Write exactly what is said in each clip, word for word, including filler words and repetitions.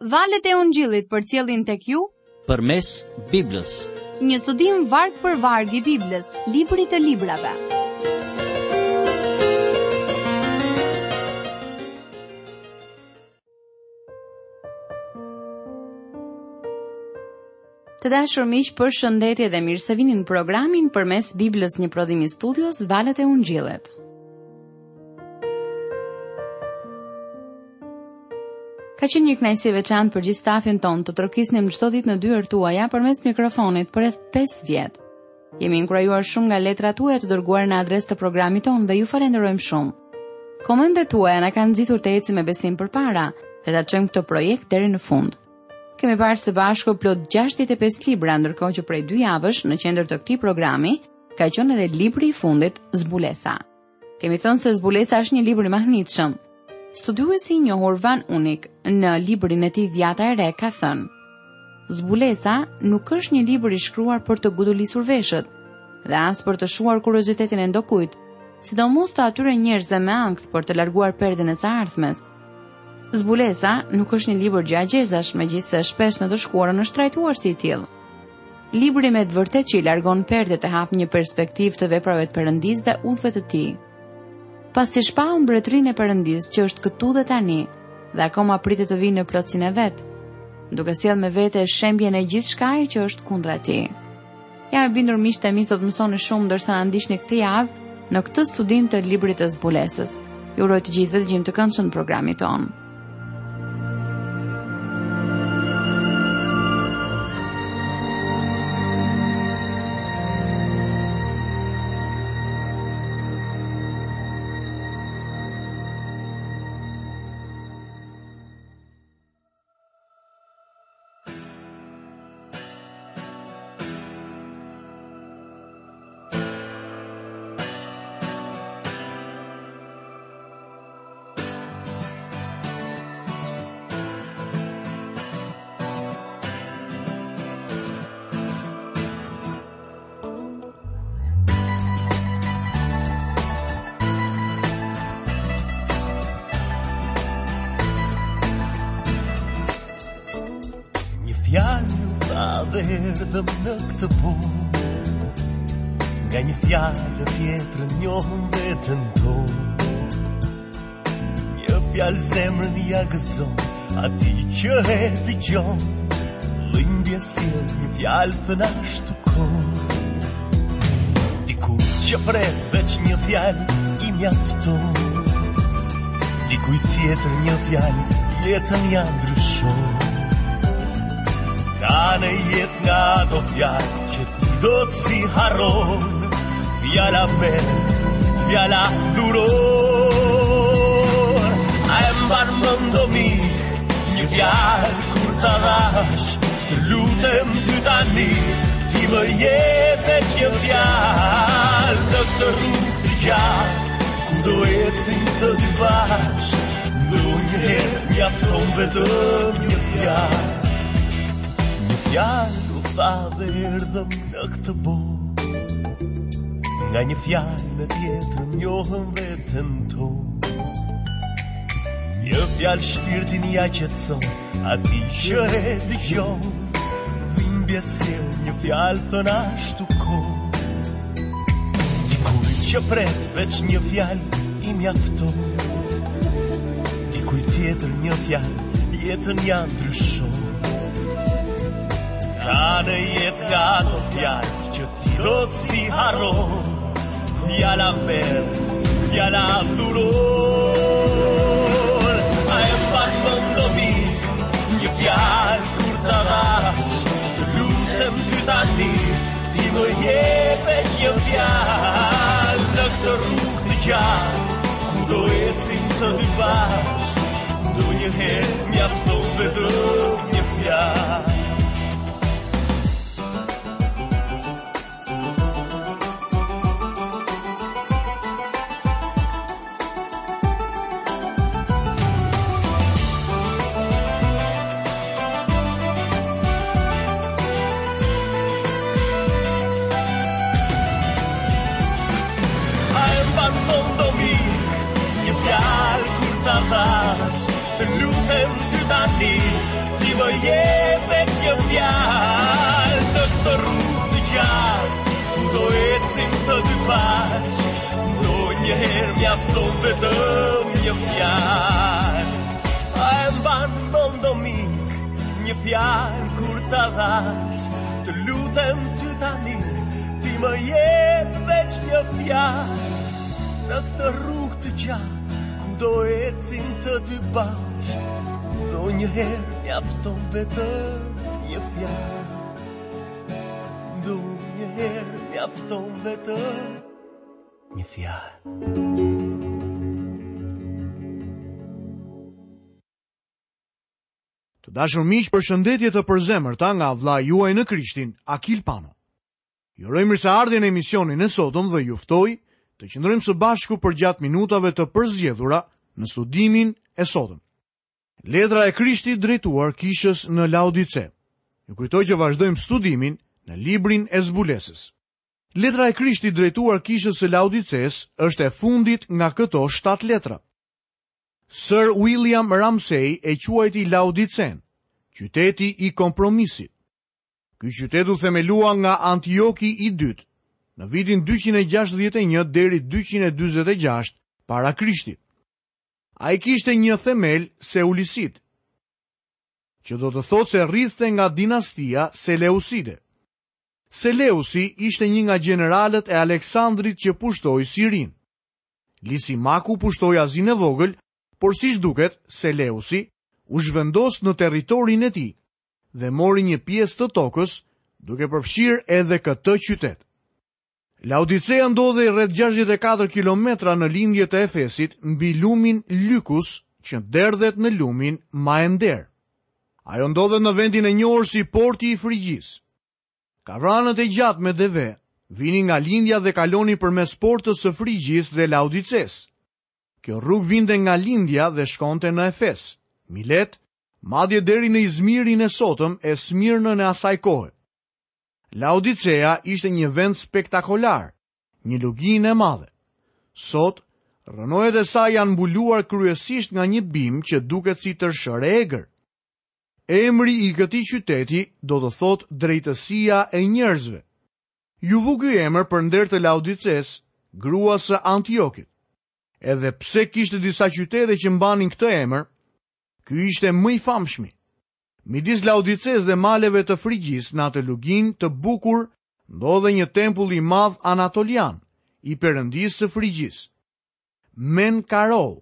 Valët e Ungjillit përcjellin tek ju përmes Biblës. Një studim varg për varg i Biblës, libri të librave. Të dashur miq, përshëndetje dhe mirë se vini në programin përmes Biblës, një prodhim i studios Valët e Ungjillit. Ka qenë një kënaqësi e veçantë për gjithë stafin ton të trokisnim çdo ditë në dyert tuaja përmes mikrofonit për rreth pesë vjet. Jemi inkurajuar shumë nga letrat tuaja të dërguara në adresë të programit ton dhe ju falenderojmë shumë. Komentet tuaja na kanë nxitur të ecim me besim përpara dhe ta çojmë këtë projekt deri në fund. Kemi parë së bashku plot gjashtëdhjetë e pesë libra, ndërkohë që prej dy javësh në qendër të këtij programi ka qenë edhe libri i fundit, Zbulesa. Kemi thënë se Zbulesa është një libër i mahnitshëm. Studiuesi i njohur Van Unik në librin e tij Dhjata e re ka thënë: Zbulesa nuk është një libër i shkruar për të gudulisur veshët dhe as për të shuar kuriozitetin e ndokujt, sidomos të atyre njerëzve me ankth për të larguar perden e së ardhmes. Zbulesa nuk është një libër gjagjezash, megjithëse shpesh në të shkuarën është trajtuar si i tillë. Libri me të vërtetë që i largon perdet e hap një perspektivë të veprave të Perëndis dhe udhëve të tij. Pasi shpau mbretërinë e Perëndis që është këtu dhe tani, dhe akoma pritet të vijë në plotësinë e vet, duke sjellë me vete shembjen e gjithçkaje që është kundra tij. Jam e bindur miq të mi do të mësoni shumë ndërsa na ndiqni këtë javë në këtë studim të librit të Zbulesës. Ju uroj të gjithëve dëgjim të këndshëm në programin ton. Erdhëm në këtë botë, nga një fjalë tjetër njohëm veten tonë. Një fjalë zemrën ja gëzon, atij që e dëgjon, lindje sjell një fjalë thënë ashtu kohë. Dikujt që pret veç një fjalë i mjafton, dikujt tjetër një fjalë jetën ja ndryshon. Ka në jetë nga ato fjallë që ti do të si haron, fjalla merë, fjalla duron. A e mban mëndo mirë, një fjallë kur të dhash, të lutem ty tani, ti më jepe që një fjallë, të këtë rrugë të gjallë, ku do ecim të dy bash, në një herë mjafton vetëm një fjallë. Fjallë u tha dhe erdhëm në këtë botë, nga një fjallë me tjetër njohëm veten tonë. Një fjallë shpirtin ja qetëson, atij që e dëgjon, dhimbje sjell një fjallë thënë ashtu kohë. Dikujt që pret veç një fjallë i mjafton, dikujt tjetër një fjallë jetën ja ndryshon. Ka në jetë nga ato fjallë që ti do të si haron, fjalla merë, fjalla dhuron. A e mban mëndo mirë, një fjallë kur të dhash, të lutem ty tani, ti më jepe që një fjallë, në këtë rrugë të gjallë, ku do ecim të dy bash, do një herë mjafton vetëm një fjallë. Të lutem ty ta mjafton vetëm një fjalë. A e mban mend mik, një fjalë kur ta dhash, të lutem ty tani, ti më jep veç një fjalë. Në këtë rrugë të gjatë, ku do ecim të dy bashkë, do njëherë mjafton vetëm një fjalë. Do njëherë mjafton vetëm një fjalë. Të dashur miq, përshëndetje të përzemërta nga vlla juaj në Krishtin, Akil Pano. Ju uroj mirëseardhje në emisionin e sotëm dhe ju ftoj të qëndrojmë së bashku për gjatë minutave të përzgjedhura në studimin e sotëm. Letra e Krishtit drejtuar kishës në Laodice. Ju kujtoj që vazhdojmë studimin në librin e zbulesës. Letra e Krishtit drejtuar kishës së Laodices është e fundit nga këto shtat letra. Sir William Ramsay e quajti Laodicen, qyteti i kompromisit. Ky qytet u themelua nga Antioki i dytë në vitin dyqind e gjashtëdhjetë e një deri dyqind e dyzet e gjashtë para Krishtit. Ai kishte një themel Seulisit, që do të thotë se rrithte nga dinastia Seleuside. Seleusi ishte një nga gjeneralët e Aleksandrit që pushtoi Sirin. Lisimaku pushtoi Azinë e vogël, por siç duket, Seleusi u zhvendos në territorin e tij dhe mori një pjesë të tokës, duke përfshirë edhe këtë qytet. Laodicea ndodhej rreth gjashtëdhjetë e katër kilometra në lindje të Efesit, mbi lumin Lykus, që derdhet në lumin Maender. Ajo ndodhet në vendin e njohur si Porti i Frigjisë. Kavranët e gjatë me deve vinin nga lindja dhe kaloni përmes portës së Frigjisë dhe Laodices. Kjo rrugë vinte nga lindja dhe shkonte në Efes, Milet, madje deri në Izmirin e sotëm e Smirnën e asaj kohe. Laodicea ishte një vend spektakolar, një luginë e madhe. Sot, rrënojet e saj janë mbuluar kryesisht nga një bim që duket si tërshër e egër. Emri i këtij qyteti do të thotë drejtësia e njerëzve. Ju vu ky emër për nder të Laodices, gruas së Antiokit. Edhe pse kishte disa qytete që mbanin këtë emër, ky ishte më i famshmi. Midis Laodices dhe maleve të Frigjisë në atë luginë të bukur ndodhe një tempull i madh anatolian, i perëndisë së Frigjisë, Men-Karou.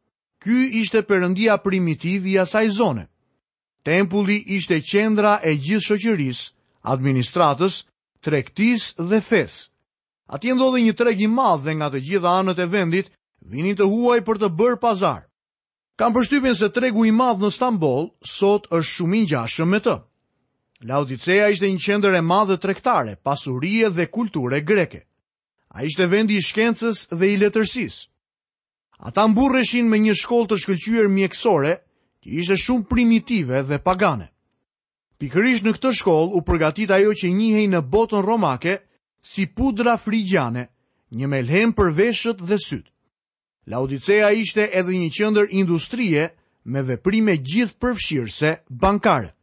Ky ishte perëndia primitiv i asaj zone. Tempulli ishte qendra e gjithë shoqërisë, administratës, tregtisë dhe fesë. Atje ndodhej një treg i madh dhe nga të gjitha anët e vendit vinin të huaj për të bërë pazar. Kam përshtypjen se tregu i madh në Stamboll sot është shumë i ngjashëm me të. Laodicea ishte një qendër e madhe tregtare, pasurie dhe kulture greke. Ai ishte vendi i shkencës dhe i letërsisë. Ata mburreshin me një shkollë të shkëlqyer mjekësore, që ishte shumë primitive dhe pagane. Pikërisht në këtë shkollë u përgatit ajo që njihej në botën romake si pudra frigjiane, një melhem për veshët dhe syt. Laodicea ishte edhe një qendër industrie me veprime gjithë përfshirëse bankare.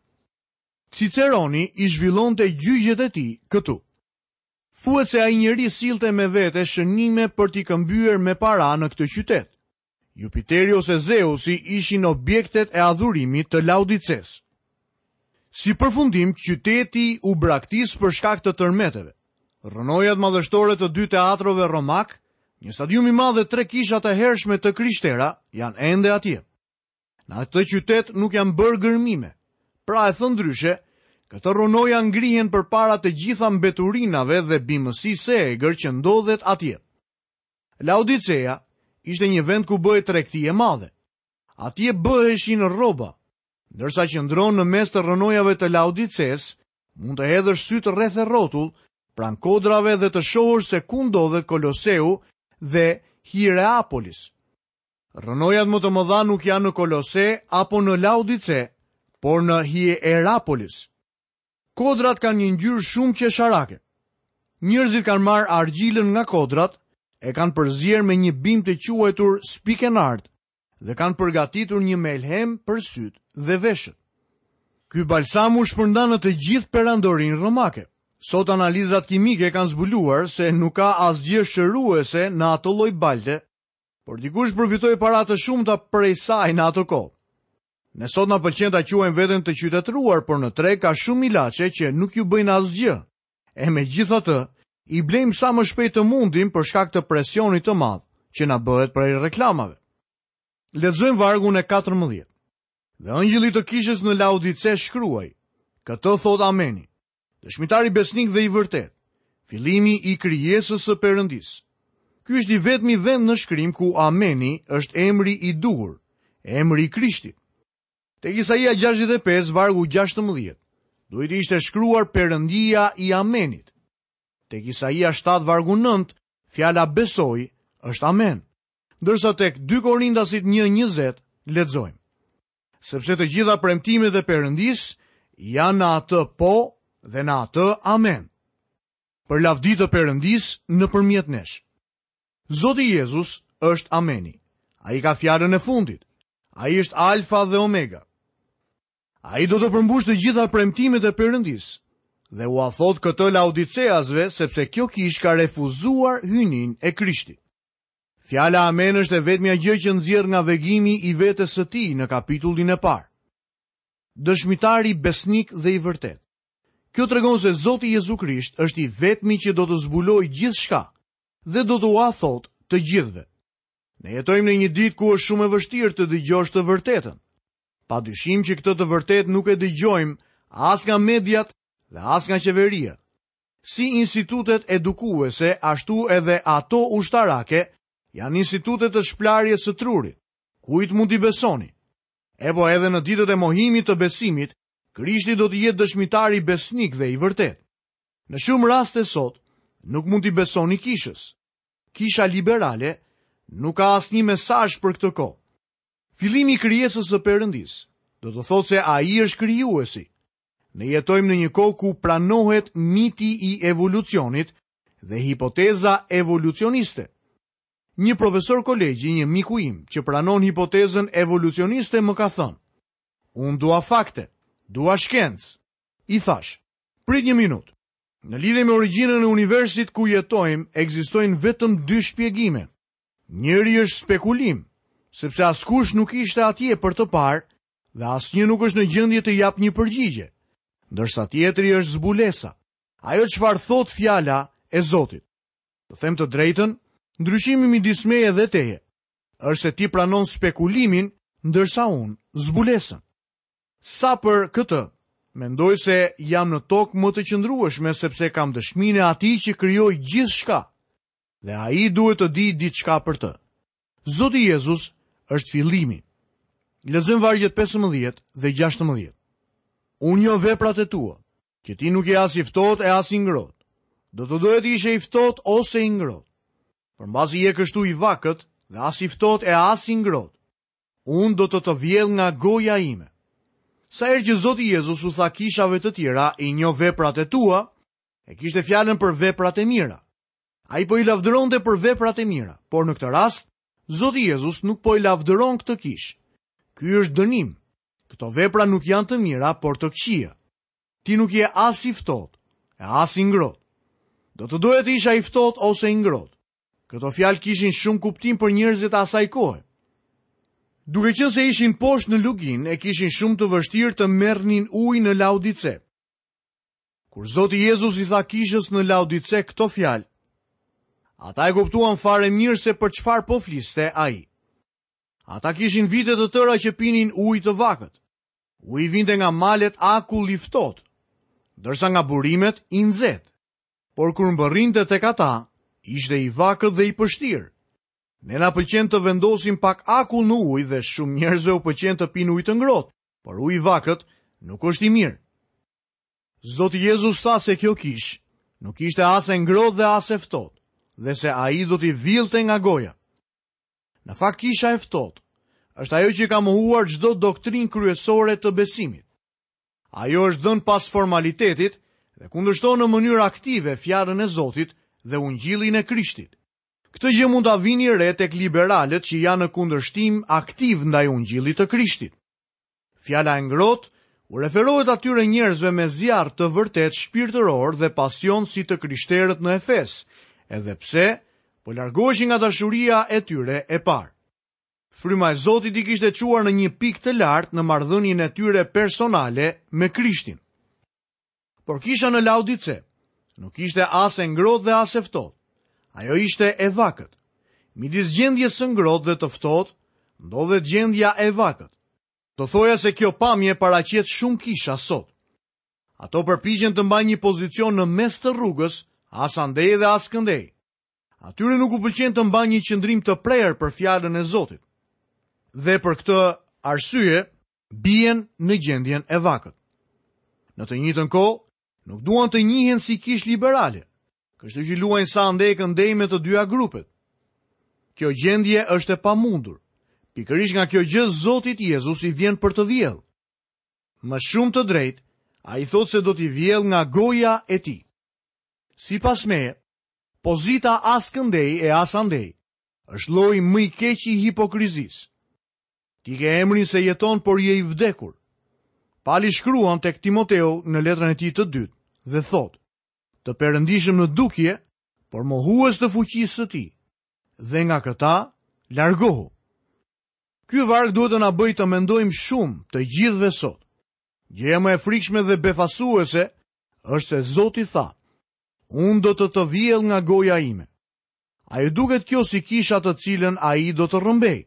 Ciceroni i zhvillonte gjyqjet e tij këtu. Thuhet se ai njeri sillte me vete shënime për t'i këmbyer me para në këtë qytet. Jupiteri ose Zeusi ishin objektet e adhurimit të Laodices. Si përfundim, qyteti u braktis për shkak të tërmeteve. Rrënojat madhështore të dy teatrove romak, një stadium i madh dhe tre kisha të hershme të krishtera janë ende atje. Në atë qytet nuk janë bërë gërmime. Pra e thënë ndryshe, këto rrënoja ngrihen përpara të gjitha mbeturinave dhe bimësisë së egër që ndodhet atje. Laodicea ishte një vend ku bëhej tregti e madhe. Atje bëheshin rroba, ndërsa që ndronë në mes të rrënojave të Laodices, mund të hedhësh sytë rreth e rrotull, pranë kodrave dhe të shohur se ku ndodhet Koloseu dhe Hierapolis. Rrënojat më të mëdha nuk janë në Kolose apo në Laodice, por në Hierapolis. Kodrat kanë një ngjyrë shumë qesharake. Njerëzit kanë marrë argjilën nga kodrat, e kanë përzier me një bim të quajtur spikenard dhe kanë përgatitur një melhem për syt dhe veshët. Ky balsam u shpërndan në të gjithë perandorinë romake. Sot analizat kimike kanë zbuluar se nuk ka asgjë shëruese në ato lloj balte, por dikush përfitoi para të shumta prej saj në atë kohë. Ne sot na pëlqen ta quajmë veten të qytetëruar, por në treg ka shumë ilaçe që nuk ju bëjnë asgjë. E megjithatë, i blejmë sa më shpejt të mundim për shkak të presionit të madh që na bëhet prej reklamave. Lexojmë vargun e katërmbëdhjetë. Dhe ëngjëlli të kishës në Laodice shkruaj: Këtë thot Ameni, dëshmitari besnik dhe i vërtet, fillimi i krijesës së Perëndis. Ky është i vetmi vend në shkrim ku Ameni është emri i duhur, emri i Krishtit. Tek Isaia gjashtëdhjetë e pesë vargu gjashtëmbëdhjetë, duhet ishte shkruar Perëndia i Amenit. Tek Isaia shtatë vargu nëntë, fjala besoj është Amen. Ndërsa tek dy Korintasit një njëzet lexojmë: Sepse të gjitha premtimet e Perëndis janë në atë po dhe në atë amen. Për lavdi të Perëndis nëpërmjet nesh. Zoti Jezus është Ameni. Ai ka fjalën e fundit. Ai është Alfa dhe Omega. Ai do të përmbush të gjitha premtimet e Perëndis. Dhe u a thot këtë Laodiceasve sepse kjo kishë ka refuzuar hynin e Krishtit. Fjala Amen është e vetmja gjë që nxjerr nga vegimi i vetes së tij në kapitullin e parë. Dëshmitari besnik dhe i vërtet. Kjo tregon se Zoti Jezu Krisht është i vetmi që do të zbulojë gjithçka dhe do të ua thot të gjithëve. Ne jetojmë në një ditë ku është shumë e vështirë të dëgjosh të vërtetën. Padyshim që këtë të vërtetë nuk e dëgjojmë as nga mediat dhe as nga qeveria. Si institutet edukuese, ashtu edhe ato ushtarake janë institutet të shplarjes së trurit. Kujt mund t'i besoni? E po edhe në ditët e mohimit të besimit, Krishti do të jetë dëshmitari besnik dhe i vërtet. Në shumë raste sot, nuk mund t'i besoni kishës. Kisha liberale nuk ka asnjë mesazh për këtë kohë. Fillimi i krijesës së Perëndis do të thotë se ai është krijuesi. Ne jetojmë në një kohë ku pranohet miti i evolucionit dhe hipoteza evolucioniste. Një profesor kolegji, një miku im, që pranon hipotezën evolucioniste më ka thënë: Unë dua fakte, dua shkencë. I thash: Prit një minutë. Në lidhje me origjinën e universit ku jetojmë, ekzistojnë vetëm dy shpjegime. Njëri është spekulim, sepse askush nuk ishte atje për të parë dhe asnjë nuk është në gjendje të japë një përgjigje. Ndërsa tjetri është zbulesa, ajo çfarë thot fjala e Zotit. Të them të drejtën, ndryshimi midis meje dhe teje është se ti pranon spekulimin, ndërsa unë zbulesën. Sa për këtë, mendoj se jam në tokë më të qëndrueshme sepse kam dëshminë e atij që krijoi gjithçka dhe ai duhet të di diçka për të. Zoti Jezus është fillimi. Lexojmë vargjet pesëmbëdhjetë dhe gjashtëmbëdhjetë. Unë njoh veprat e tua, që ti nuk je as i ftohtë e as i ngrohtë. Do të dohet ishe i ftohtë ose i ngrohtë. Përmbasi je kështu i vakët dhe as i ftohtë e as i ngrohtë, unë do të të vjedh nga goja ime. Sa herë që Zoti Jezus u tha kishave të tjera, i njoh veprat e tua, e kishte fjalën për veprat e mira. Ai po i lavdëronte për veprat e mira, por në këtë rast, Zoti Jezus nuk po i lavdëron këtë kishë. Ky është dënim. Këto vepra nuk janë të mira, por të këqija. Ti nuk je as i ftohtë e as i ngrohtë. Do të dohet të isha i ftohtë ose i ngrohtë. Këto fjalë kishin shumë kuptim për njerëzit e asaj kohe. Duke qenë se ishin poshtë në lugin, e kishin shumë të vështirë të merrnin ujë në Laodice. Kur Zoti Jezus i tha kishës në Laodice këto fjalë, ata e kuptuan fare mirë se për çfarë po fliste ai. Ata kishin vite të tëra që pinin ujë të vakët. Uji vinte nga malet akull i ftohtë, ndërsa nga burimet i nxehtë. Por kur mbërrinte tek ata, ishte i vakët dhe i pështirë. Ne na pëlqen të vendosim pak akull në ujë dhe shumë njerëzve u pëlqen të pinë ujë të ngrohtë, por uji i vakët nuk është i mirë. Zoti Jezus tha se kjo kishë nuk ishte as e ngrohtë dhe as e ftohtë, dhe se ai do t'i villte nga goja. Në fakt kisha e ftohtë është ajo që ka mohuar çdo doktrinë kryesore të besimit. Ajo është dhënë pas formalitetit dhe kundërshton në mënyrë aktive fjalën e Zotit dhe ungjillin e Krishtit. Këtë gjë mund ta vini re tek liberalët që janë në kundërshtim aktiv ndaj ungjillit të Krishtit. Fjala e ngrohtë u referohet atyre njerëzve me zjarr të vërtet shpirtëror dhe pasion si të krishterët në Efes, edhe pse po largoheshin nga dashuria e tyre e parë. Fryma e Zotit i kishte çuar në një pikë të lartë në marrëdhënien e tyre personale me Krishtin. Por kisha në Laodice nuk ishte as e ngrohtë dhe as e ftohtë. Ajo ishte e vakët. Midis gjendjes së ngrohtë dhe të ftohtë ndodhet gjendja e vakët. Të thoja se kjo pamje paraqet shumë kisha sot. Ato përpiqen të mbajnë një pozicion në mes të rrugës, as andej dhe as këndej. Atyre nuk u pëlqen të mbajnë një qëndrim të prerë për fjalën e Zotit. Dhe për këtë arsye bien në gjendjen e vakët. Në të njëjtën kohë, nuk duan të njihen si kish liberale, kështu që luajnë sa andej këndej me të dyja grupet. Kjo gjendje është e pamundur. Pikërisht nga kjo gjë Zoti Jezus i vjen për të vjellë. Më shumë të drejtë, ai thotë se do t'i vjellë nga goja e tij. Sipas meje, pozita as këndej e as andej është lloji më i keq i hipokrizisë. Ti ke emrin se jeton, por je i vdekur. Pali shkruan tek Timoteu në letrën e tij të dytë dhe thotë: të perëndishëm në dukje, por mohues të fuqisë së tij, dhe nga këta largohu. Ky varg duhet të na bëjë të mendojmë shumë të gjithëve sot. Gjëja më e frikshme dhe befasuese është se Zoti tha: unë do të të vjell nga goja ime. A ju duket kjo si kisha të cilën ai do të rrëmbej?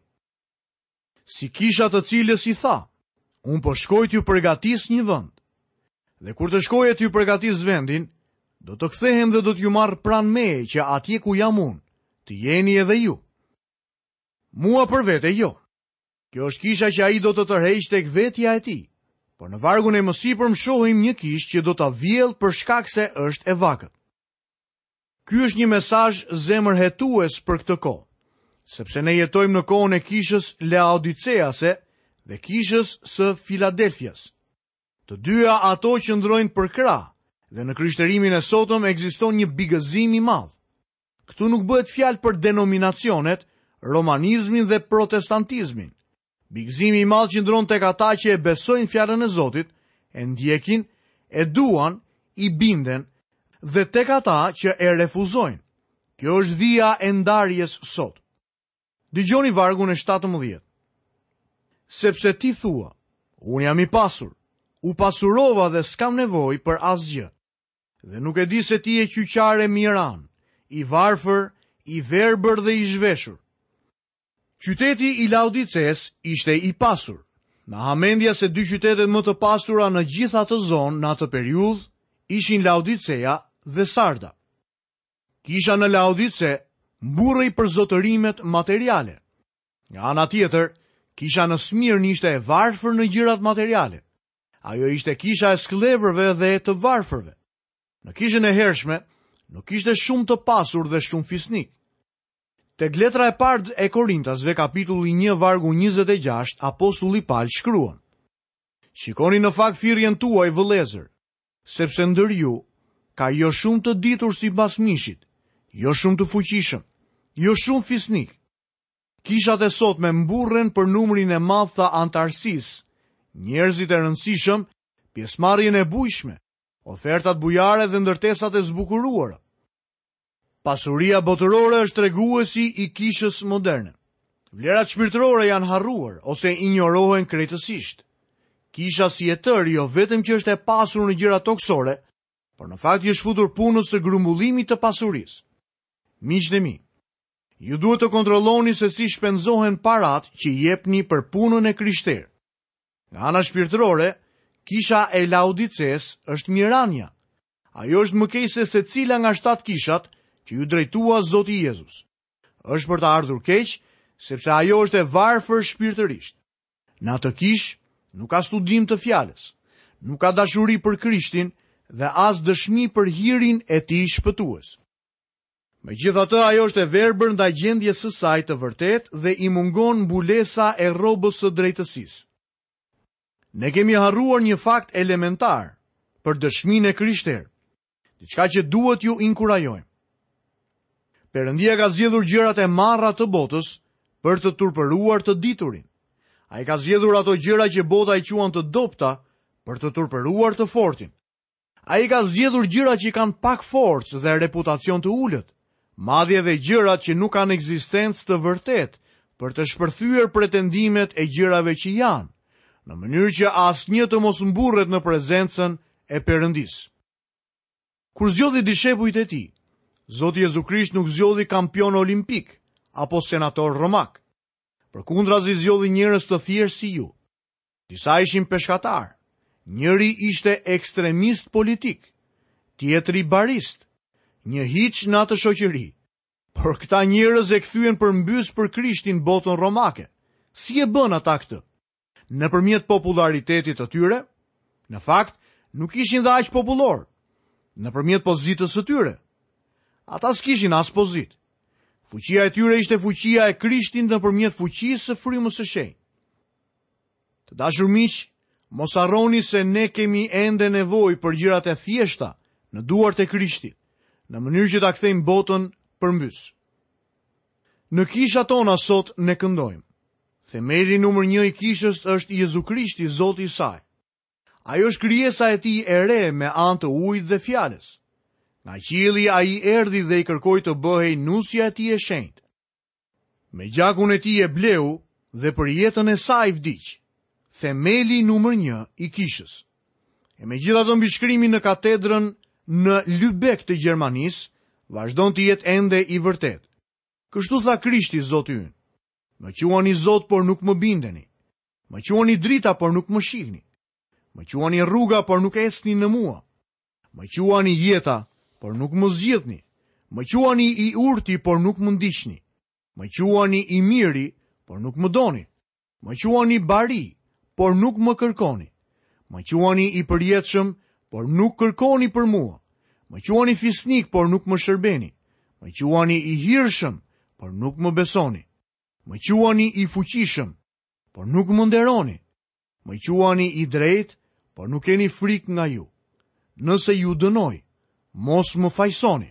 Si kisha të cilës i tha: unë po shkoj t'ju përgatis një vend. Dhe kur të shkoj e t'ju përgatis vendin, do të kthehem dhe do t'ju marr pranë meje që atje ku jam unë, të jeni edhe ju. Mua për vete jo. Kjo është kisha që ai do të tërheqë tek vetja e tij. Por në vargun e mësipërm shohim një kishë që do ta vjellë për shkak se është e vakët. Ky është një mesazh zemërhetues për këtë kohë, sepse ne jetojmë në kohën e kishës Laodicease dhe kishës së Filadelfias. Të dyja ato qëndrojnë për krah dhe në krishterimin e sotëm ekziston një bigëzim i madh. Këtu nuk bëhet fjalë për denominacionet, romanizmin dhe protestantizmin. Bigëzimi i madh qëndron tek ata që e besojnë fjalën e Zotit, e ndjekin, e duan, i binden, dhe tek ata që e refuzojnë. Kjo është dhia e ndarjes sot. Dëgjoni vargun e shtatëmbëdhjetë. Sepse ti thua: unë jam i pasur, u pasurova dhe s'kam nevojë për asgjë. Dhe nuk e di se ti je qyqare miran, i varfër, i verbër dhe i zhveshur. Qyteti i Laodices ishte i pasur. Me hamendja se dy qytetet më të pasura në gjithë atë zonë në atë periudhë ishin Laodicea dhe Sarda. Kisha në Laodice mburrej për zotërimet materiale. Nga ana tjetër, kisha në Smirnë ishte e varfër në gjërat materiale. Ajo ishte kisha e sklevrëve dhe të varfërve. Në kishën e hershme, nuk ishte shumë të pasur dhe shumë fisnik. Tek letra e parë e Korintasve, kapitulli një vargu njëzet e gjashtë, apostulli Paul shkruan: shikoni në fakt thirrjen tuaj vëllezër, sepse ndër ju ka jo shumë të ditur sipas mishit, jo shumë të fuqishëm, jo shumë fisnik. Kishat e sot me mburren për numrin e madh të antarësisë, njerëzit e rëndësishëm, pjesëmarrjen e bujshme, ofertat bujare dhe ndërtesat e zbukuruara. Pasuria botërore është treguesi i kishës moderne. Vlerat shpirtërore janë harruar ose injorohen krejtësisht. Kisha si e tërë jo vetëm që është e pasur në gjëra toksore, por në fakt është futur punës së grumbullimit të pasurisë. Miqtë e mi, ju duhet të kontrolloni se si shpenzohen parat që jepni për punën e krishterë. Nga ana shpirtërore, kisha e Laodices është Mirania. Ajo është mëkejse se cila nga shtatë kishat që ju drejtua Zoti Jezus. Është për të ardhur keq, sepse ajo është e varfër shpirtërisht. Në atë kishë nuk ka studim të fjalës, nuk ka dashuri për Krishtin dhe as dëshmi për hirin e tij shpëtues. Megjithatë, ajo është e verbër ndaj gjendjes së saj të vërtetë dhe i mungon mbulesa e rrobës së drejtësisë. Ne kemi harruar një fakt elementar për dëshminë e krishterë, diçka që duhet ju inkurajojmë. Perëndia ka zgjedhur gjërat e marra të botës për të turpëruar të diturin. Ai ka zgjedhur ato gjëra që bota i quan të dobta për të turpëruar të fortin. Ai ka zgjedhur gjëra që kanë pak forcë dhe reputacion të ulët, madje dhe gjërat që nuk kanë ekzistencë të vërtet, për të shpërthyer pretendimet e gjërave që janë, në mënyrë që asnjë të mos mburret në prezencën e Perëndisë. Kur zgjodhi dishepujt e tij, Zoti Jezu Krisht nuk zgjodhi kampion olimpik apo senator romak. Përkundrazi zgjodhi njerëz të thjeshtë si ju. Disa ishin peshkatar, njëri ishte ekstremist politik, tjetri barist, një hiç në atë shoqëri. Por këta njerëz e kthyen përmbys për Krishtin botën romake. Si e bën ata këtë? Nëpërmjet popularitetit të tyre? Në fakt, nuk ishin dhe aq popullor. Nëpërmjet pozitës së tyre? Ata s'kishin as pozitë. Fuqia e tyre ishte fuqia e Krishtit nëpërmjet fuqisë së frymës së shenjtë. Të dashur miq, mos harroni se ne kemi ende nevojë për gjërat e thjeshta në duart e Krishtit, në mënyrë që ta kthejmë botën përmbys. Në kisha tona sot ne këndojmë. Themeli numër një i kishës është Jezu Krishti, Zoti i saj. Ajo është krijesa e tij e re me anë të ujit dhe fjalës. Nga qielli ai erdhi dhe i kërkoi të bëhej nusja e tij e shenjtë. Me gjakun e tij e bleu dhe për jetën e saj vdiq. Themeli numër një i kishës. E megjithatë mbi shkrimin në katedrën në Lübeck të Gjermanisë, vazhdon të jetë ende i vërtet. Kështu tha Krishti, Zoti ynë: "Më quani Zot, por nuk më bindeni. Më quani drita, por nuk më shihni. Më quani rruga, por nuk ecni në mua. Më quani jeta, por nuk më zgjidhni. Më quani i urti, por nuk më ndiqni. Më quani i miri, por nuk më doni. Më quani bari, por nuk më kërkoni. Më quani i përjetshëm, por nuk kërkoni për mua. Më quani fisnik, por nuk më shërbeni. Më quani i hirshëm, por nuk më besoni. Më quani i fuqishëm, por nuk më nderoni. Më quani i drejt, por nuk keni frikë nga ju. Nëse ju dënoj, mos më fajsoni."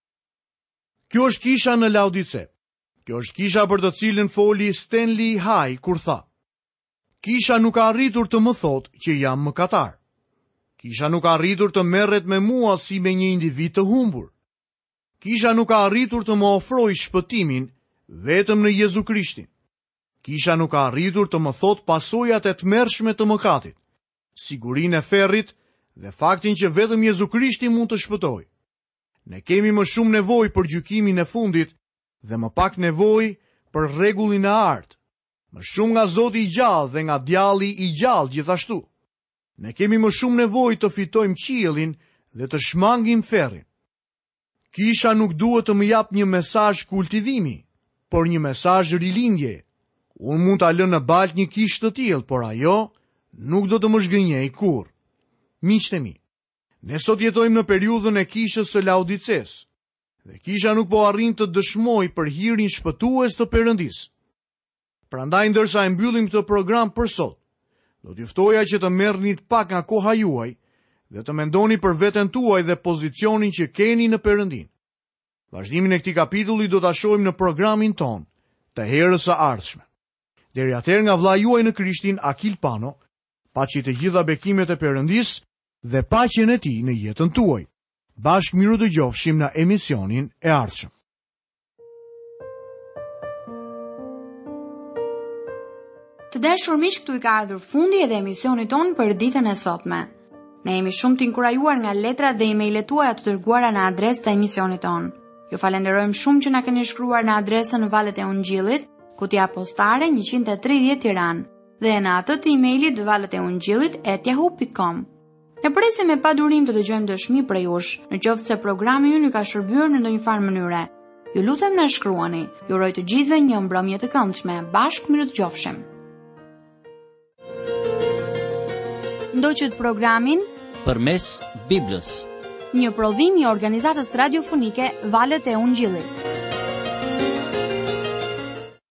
Kjo është kisha në Laodice. Kjo është kisha për të cilën foli Stanley Hai kur tha: "Kisha nuk ka arritur të më thotë që jam mëkatar. Kisha nuk ka arritur të merret me mua si me një individ të humbur. Kisha nuk ka arritur të më ofrojë shpëtimin vetëm në Jezu Krishtin. Kisha nuk ka arritur të më thotë pasojat e tmerrshme të mëkatit, sigurinë e ferrit dhe faktin që vetëm Jezu Krishti mund të shpëtojë. Ne kemi më shumë nevojë për gjykimin e fundit dhe më pak nevojë për rregullin e artë. Më shumë nga Zoti i gjallë dhe nga Djalli i gjallë gjithashtu. Ne kemi më shumë nevojë të fitojmë qiellin dhe të shmangim ferrin. Kisha nuk duhet të më jap një mesazh kultivimi, por një mesazh rilindje. Unë mund ta lë në balë një kishë të tillë, por ajo nuk do të më zhgënjej kurrë. Miqtë e mi, ne sot jetojmë në periudhën e kishës së Laodices, dhe kisha nuk po arrin të dëshmoj për hirin shpëtues të Perëndisë. Prandaj, ndërsa e mbyllim këtë program për sot, do t'ju ftoja që të merrni pak nga koha juaj dhe të mendoni për veten tuaj dhe pozicionin që keni në Perëndinë. Vazhdimin e këtij kapitulli do ta shohim në programin ton të herës së ardhshme. Deri atëherë, nga vlla juaj në Krishtin, Akil Pano, paçi të gjitha bekimet e Perëndisë dhe paqen e tij në jetën tuaj. Bashkë miru dëgjofshim në emisionin e ardhshëm. Të dashur miq, këtu i ka ardhur fundi edhe emisionit ton për ditën e sotme. Ne jemi shumë të inkurajuar nga letrat dhe emailet tuaja të dërguara në adresë të emisionit ton. Ju falenderojmë shumë që na keni shkruar në adresën Valët e Ungjillit, kutija postare njëqind e tridhjetë Tiranë, dhe në atë të emailit valët e ungjillit at yahoo dot com. Ne presim me padurim të dëgjojmë dëshmi prej jush, në qoftë se programi ju ka shërbyer në ndonjë farë mënyre. Ju lutem na shkruani. Ju uroj të gjithëve një mbrëmje të këndshme. Bashkë miru dëgjofshim. Ndoqët programin përmes Biblës. Një prodhim i organizatës radiofonike Valët e Ungjillit.